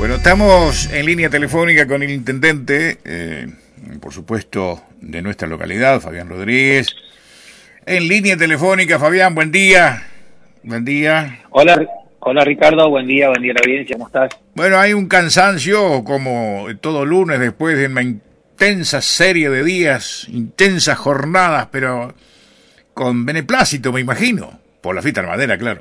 Bueno, estamos en línea telefónica con el intendente, por supuesto, de nuestra localidad, Fabián Rodríguez. En línea telefónica, Fabián, buen día. Buen día. Hola Ricardo, buen día a la audiencia, ¿cómo estás? Bueno, hay un cansancio como todo lunes después de una intensa serie de días, intensas jornadas, pero con beneplácito, me imagino, por la fiesta de madera, claro.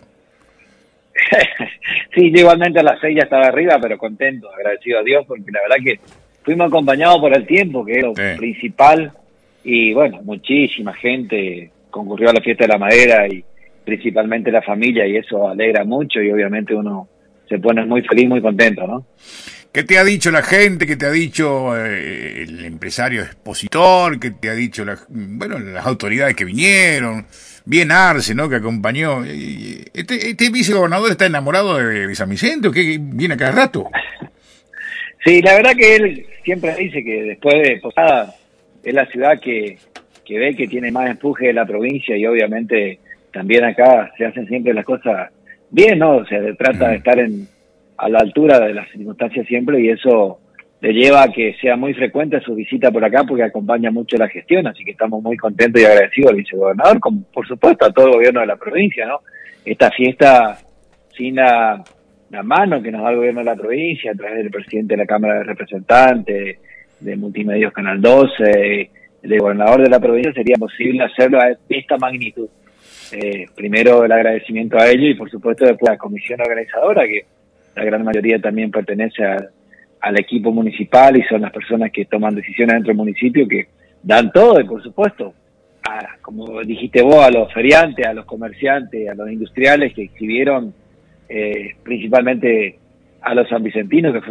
Sí, yo igualmente a las 6 ya estaba arriba, pero contento, agradecido a Dios, porque la verdad que fuimos acompañados por el tiempo, que es lo principal, y bueno, muchísima gente concurrió a la fiesta de la madera, y principalmente la familia, y eso alegra mucho, y obviamente uno se pone muy feliz, muy contento, ¿no? ¿Qué te ha dicho la gente? ¿Qué te ha dicho el empresario expositor? ¿Qué te ha dicho las autoridades que vinieron? Bien Arce, ¿no? Que acompañó. ¿Este vicegobernador está enamorado de San Vicente o qué viene a cada rato? Sí, la verdad que él siempre dice que después de Posada es la ciudad que ve que tiene más empuje de la provincia, y obviamente también acá se hacen siempre las cosas bien, ¿no? O sea, se trata de estar a la altura de las circunstancias siempre, y eso le lleva a que sea muy frecuente su visita por acá, porque acompaña mucho la gestión, así que estamos muy contentos y agradecidos al vicegobernador, como por supuesto a todo el gobierno de la provincia, ¿no? Esta fiesta sin la mano que nos da el gobierno de la provincia, a través del presidente de la Cámara de Representantes, de Multimedios Canal 12, del gobernador de la provincia, sería posible hacerlo a esta magnitud. Primero el agradecimiento a ellos, y por supuesto después a la comisión organizadora, que la gran mayoría también pertenece al equipo municipal, y son las personas que toman decisiones dentro del municipio, que dan todo, y por supuesto, como dijiste vos, a los feriantes, a los comerciantes, a los industriales que exhibieron, principalmente a los sanvicentinos, que fue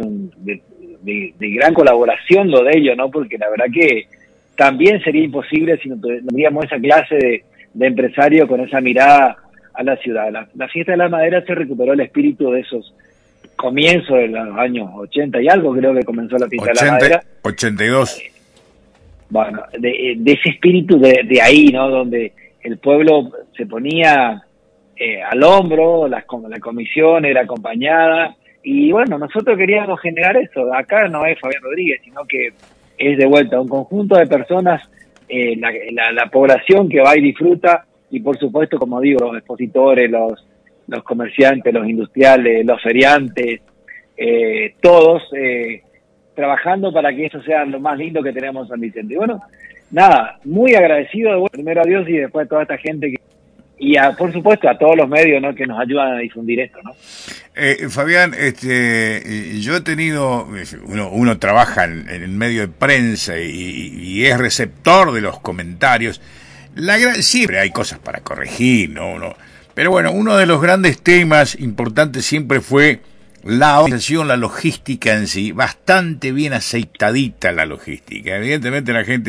de gran colaboración lo de ellos, ¿no? Porque la verdad que también sería imposible si no tuviéramos esa clase de empresario con esa mirada a la ciudad. La fiesta de la madera se recuperó el espíritu de esos comienzos de los años 80 y algo, creo que comenzó la fiesta de la madera. 82. Bueno, de ese espíritu de ahí, ¿no? Donde el pueblo se ponía al hombro, la comisión era acompañada, y bueno, nosotros queríamos generar eso. Acá no es Fabián Rodríguez, sino que es de vuelta un conjunto de personas, la población que va y disfruta, y por supuesto, como digo, los expositores, los comerciantes, los industriales, los feriantes, todos trabajando para que eso sea lo más lindo que tenemos en San Vicente. Y bueno, nada, muy agradecido primero a Dios y después a toda esta gente por supuesto a todos los medios, ¿no?, que nos ayudan a difundir esto, ¿no? Fabián, yo he tenido, uno trabaja en el medio de prensa y es receptor de los comentarios. Siempre hay cosas para corregir, ¿no? Pero bueno, uno de los grandes temas importantes siempre fue la organización, la logística en sí, bastante bien aceitadita la logística. Evidentemente la gente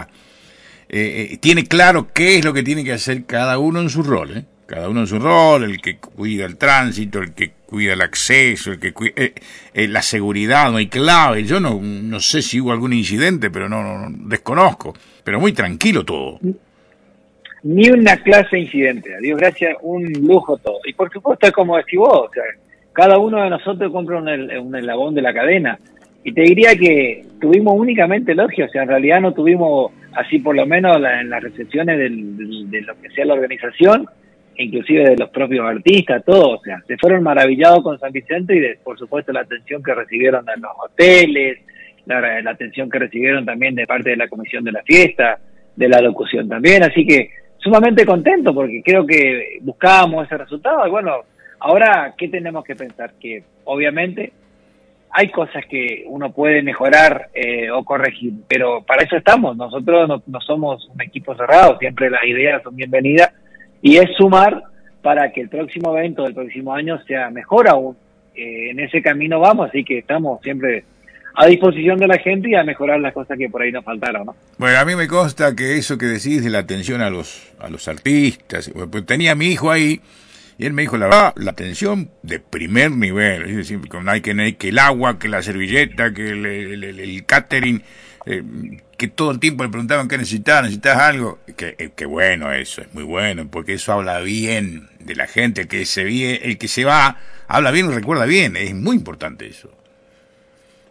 tiene claro qué es lo que tiene que hacer cada uno en su rol, ¿eh? Cada uno en su rol, el que cuida el tránsito, el que cuida el acceso, el que cuida la seguridad, no hay clave. Yo no sé si hubo algún incidente, pero no desconozco, pero muy tranquilo todo. Ni una clase de incidente, a Dios gracias, un lujo todo. Y por supuesto es como decís vos, o sea, cada uno de nosotros compra un eslabón de la cadena. Y te diría que tuvimos únicamente elogios, o sea, en realidad no tuvimos, así por lo menos en las recepciones de lo que sea la organización, inclusive de los propios artistas, todo, o sea, se fueron maravillados con San Vicente, y por supuesto la atención que recibieron en los hoteles, la atención que recibieron también de parte de la comisión de la fiesta, de la locución también, así que sumamente contento, porque creo que buscábamos ese resultado. Y bueno, ahora, ¿qué tenemos que pensar? Que obviamente hay cosas que uno puede mejorar o corregir, pero para eso estamos. Nosotros no somos un equipo cerrado, siempre las ideas son bienvenidas, y es sumar para que el próximo evento del próximo año sea mejor aún. En ese camino vamos, así que estamos siempre a disposición de la gente y a mejorar las cosas que por ahí nos faltaron, ¿no? Bueno, a mí me consta que eso que decís de la atención a los artistas, pues tenía a mi hijo ahí, y él me dijo, la verdad, la atención de primer nivel, es decir, que el agua, que la servilleta, que el catering, que todo el tiempo le preguntaban qué necesitas algo, que bueno, eso es muy bueno, porque eso habla bien de la gente, el que se va, habla bien y recuerda bien, es muy importante eso.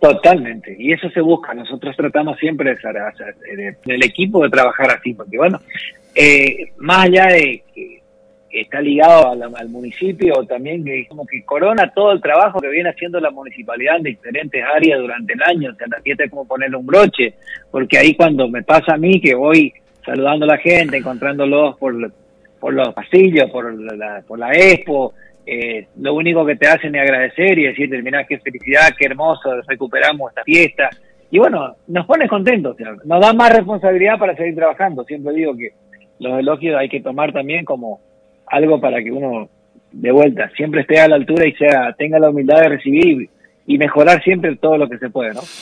Totalmente, y eso se busca. Nosotros tratamos siempre del equipo de trabajar así, porque bueno, más allá de que está ligado al municipio, también que como que corona todo el trabajo que viene haciendo la municipalidad en diferentes áreas durante el año. O sea, la fiesta es como ponerle un broche, porque ahí cuando me pasa a mí que voy saludando a la gente, encontrándolos por los pasillos, por la expo, lo único que te hacen es agradecer y decirte, mirá, qué felicidad, qué hermoso, recuperamos esta fiesta. Y bueno, nos pone contentos, o sea, nos da más responsabilidad para seguir trabajando. Siempre digo que los elogios hay que tomar también como algo para que uno, de vuelta, siempre esté a la altura y tenga la humildad de recibir y mejorar siempre todo lo que se puede, ¿no?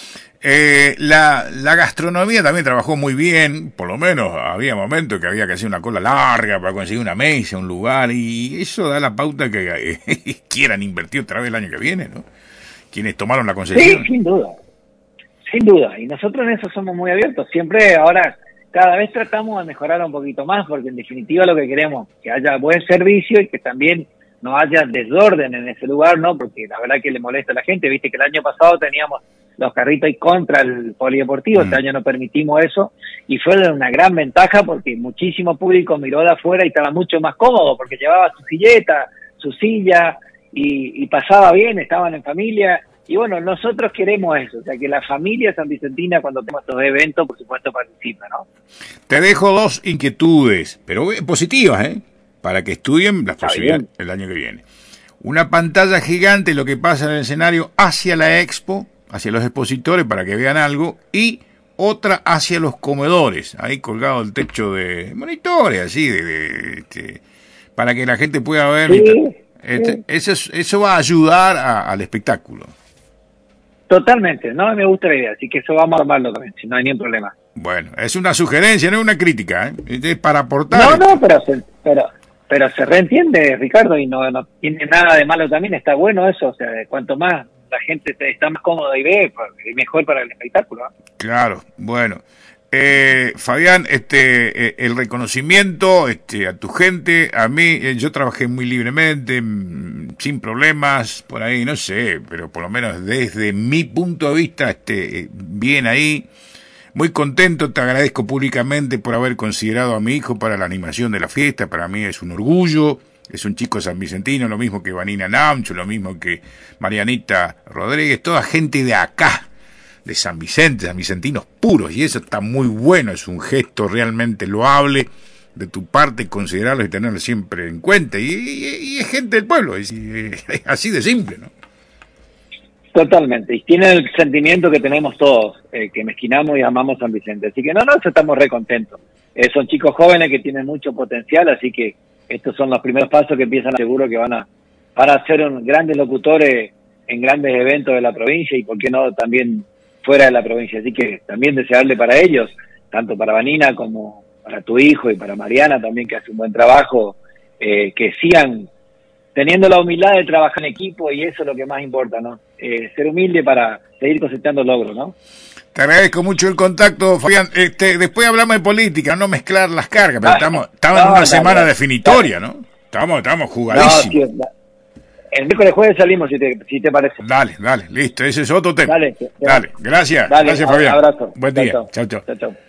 La gastronomía también trabajó muy bien, por lo menos había momentos que había que hacer una cola larga para conseguir una mesa, un lugar, y eso da la pauta que quieran invertir otra vez el año que viene, ¿no? Quienes tomaron la concesión. Sí, sin duda, y nosotros en eso somos muy abiertos. Siempre ahora, cada vez tratamos de mejorar un poquito más, porque en definitiva lo que queremos es que haya buen servicio y que también no haya desorden en ese lugar, ¿no? Porque la verdad que le molesta a la gente. Viste que el año pasado teníamos los carritos ahí contra el polideportivo, este año no permitimos eso, y fue una gran ventaja porque muchísimo público miró de afuera y estaba mucho más cómodo, porque llevaba su silleta, su silla, y pasaba bien, estaban en familia. Y bueno, nosotros queremos eso, o sea, que la familia sanvicentina cuando tenemos estos eventos, por supuesto, participa, ¿no? Te dejo dos inquietudes, pero positivas, para que estudien las posibilidades el año que viene. Una pantalla gigante, lo que pasa en el escenario hacia la expo, hacia los expositores para que vean algo, y otra hacia los comedores, ahí colgado el techo de monitores, así, para que la gente pueda ver. Sí. Eso va a ayudar al espectáculo. Totalmente, no me gusta la idea, así que eso vamos a armarlo también, si no hay ningún problema. Bueno, es una sugerencia, no es una crítica, es para aportar. No, pero se reentiende, Ricardo, y no tiene nada de malo también, está bueno eso, o sea, cuanto más la gente está más cómoda y ve, mejor para el espectáculo, ¿no? Claro, bueno. Fabián, el reconocimiento a tu gente, a mí, yo trabajé muy libremente, sin problemas, por ahí, no sé, pero por lo menos desde mi punto de vista, bien ahí, muy contento, te agradezco públicamente por haber considerado a mi hijo para la animación de la fiesta, para mí es un orgullo, es un chico sanvicentino, lo mismo que Vanina Namcho, lo mismo que Marianita Rodríguez, toda gente de acá, de San Vicente, sanvicentinos puros, y eso está muy bueno, es un gesto realmente loable de tu parte, considerarlo y tenerlo siempre en cuenta, y es gente del pueblo, es así de simple, ¿no? Totalmente, y tiene el sentimiento que tenemos todos, que mezquinamos y amamos San Vicente, así que no, estamos re contentos. Son chicos jóvenes que tienen mucho potencial, así que estos son los primeros pasos que empiezan, seguro que van a ser grandes locutores en grandes eventos de la provincia, y por qué no también fuera de la provincia, así que también desearle para ellos, tanto para Vanina como para tu hijo y para Mariana también, que hace un buen trabajo, que sigan teniendo la humildad de trabajar en equipo, y eso es lo que más importa, ¿no? Ser humilde para seguir cosechando logros, ¿no? Te agradezco mucho el contacto, Fabián. Después hablamos de política, no mezclar las cargas, pero estamos en una semana definitoria, ¿no? Estamos jugadísimos. No, el miércoles jueves salimos, si te parece. Dale, listo, ese es otro tema. Dale, gracias, Fabián. Abrazo. Buen día, chao. Chao.